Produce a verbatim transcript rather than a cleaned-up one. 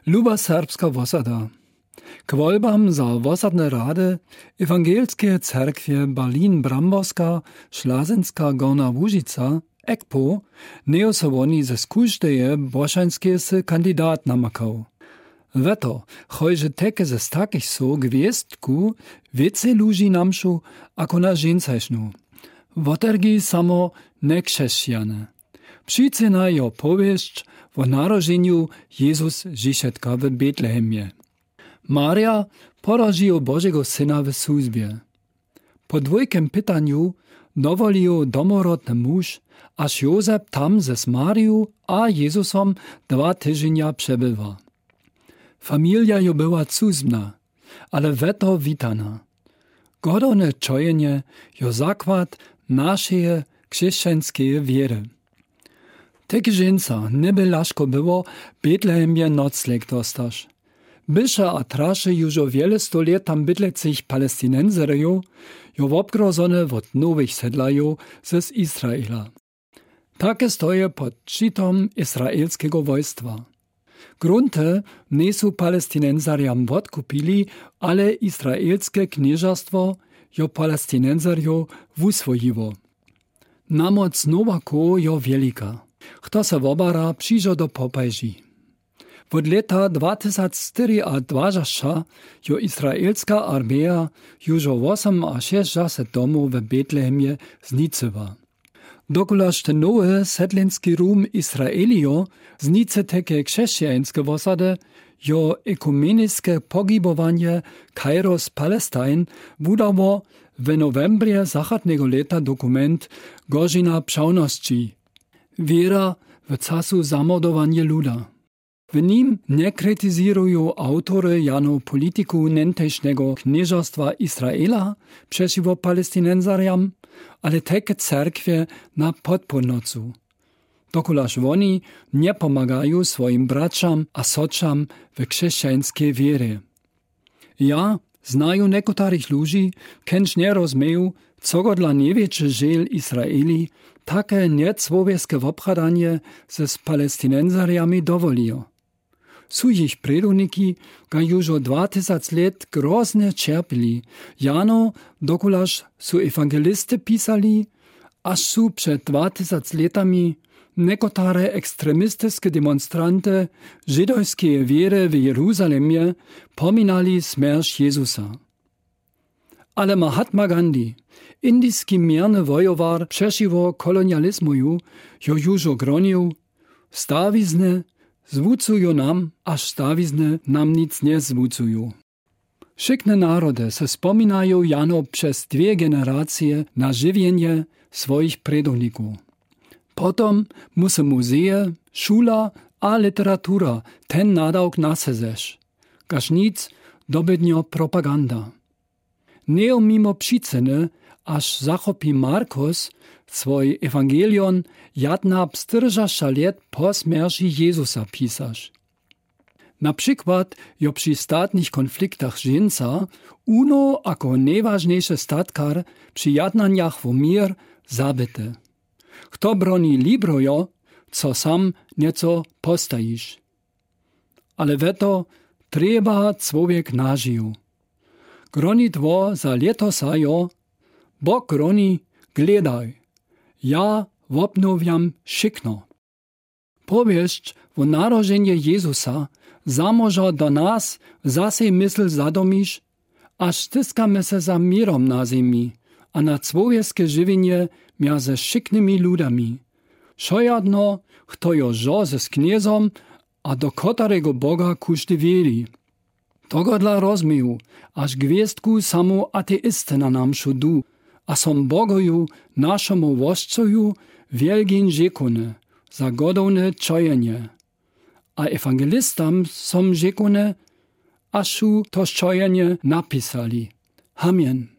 Luba serbska wosada. K wolbam za wosadne rady Ewangelskie Cerkwie Berlin-Bramborska, Szlazenska Gorna Łužica, E K P O, neo so woni ze skóżdeje bošanskie se kandidat namakał. Weto, chojże teke ze stakich so gwiestku wiece ludzi namszu ako na żeńcajsznu. Wotergi samo nekrzeszjane. Przycena jo powieść o narodzeniu Jezus Żyšetka w Betlehemie. Maria poraziła Bożego Syna w służbie. Po dwojkiem pytaniu dowolił domorodny mąż, aż Józef tam ze z Marią a Jezusom dwa tygodnie przebywa. Familia jo była cudna, ale weto witana. Godone czojenie jo zakład naszej chrześcijańskiej wiery. Tak żeńca nie by laszko było Betlehemie nocleg dostaż. Bysze a trasze już o wiele sto lat tam bydlecich palestinenserów jo obgrozone od nowych sedlajów z Izraela. Takie stoje pod szczytom izraelskiego wojska. Grunty nie są palestinensariam odkupili, ale izraelskie knieżastwo jo palestinensariów wuswojiło. Namoc Nowako jo wielika. Kto se wobara, przyjdzie do popajży. Od lata dwa tysiące cztery a dwadzieścia jo izraelska armia już o osiem a sześćdziesiąt domów w Betlehemie zniczyła. Dokulaż ten nowy sedlinski rum Izraelio zniczy takie chrześcijańskie osady, jo ekumeniskie pogibowanie Kairos Palestine wydało w novembrie zachodniego lata dokument Godzina Przałności. Wiera w czasu zamordowania luda. W nim nie krytyzują autory jano polityku nętejszego knieżostwa Izraela przeciwko palestinensariam, ale takie cerkwie na podpornocu. Dokulaż oni nie pomagają swoim braciom a soczam w chrześcijańskiej wierze. Ja znają niektórych ludzi, kęż nie rozumieją, co go dla największy żel Izraeli takie niecłowieskie obchadanie ze z palestinensariami dowoliło. Są ich preduniki, ga już o dwa tysiące lat groznie cierpili, jano dokulaż są ewangelisty pisali, aż są przed dwa tysiące latami niektóre ekstremistyczne demonstranty żydowskiej wiery w Jeruzalemie pominali śmierć Jezusa. Ale Mahatma Gandhi, indyjski mierny wojowar przeciwko kolonializmu, jo już ogronił, stawizny zwucują nam, aż stawizny nam nic nie zwucują. Wszystkie narody se wspominają jano przez dwie generacje na żywienie swoich predowników. Potom musi muzeje, szula a literatura ten nadałk nasezesz. Każ nic dobydnio propaganda. Nie mimo przyczyny, aż zachopi Markus swój Ewangelion jadna czterdzieści lat po śmierci Jezusa pisarz. Na przykład jo przy statnych konfliktach żeńca uno jako najważniejszy statkar przy jadnaniach w mir zabity. Kto broni librojo, co sam nieco postajisz. Ale weto trzeba człowiek nażył. Groni dwo za letosa jo, Bóg groni, gledaj, ja obnowiam szykno. Powieść o narodzeniu Jezusa zamoża do nas zase myśl zadomisz, aż styskamy se za mirom na ziemi, a na człowieskie żywienie między szyknymi ludami. Szojadno, kto jo żo ze kniezom, a do kotarego Boga kuszty wieri. Tego dla rozmieju, aż gwiestku samo ateisty na nam szudu, a som Bogoju, naszemu woszczoju, wielgin rzekune, za godowne czojenie. A ewangelistam som rzekune, aż to czojenie napisali. Amen.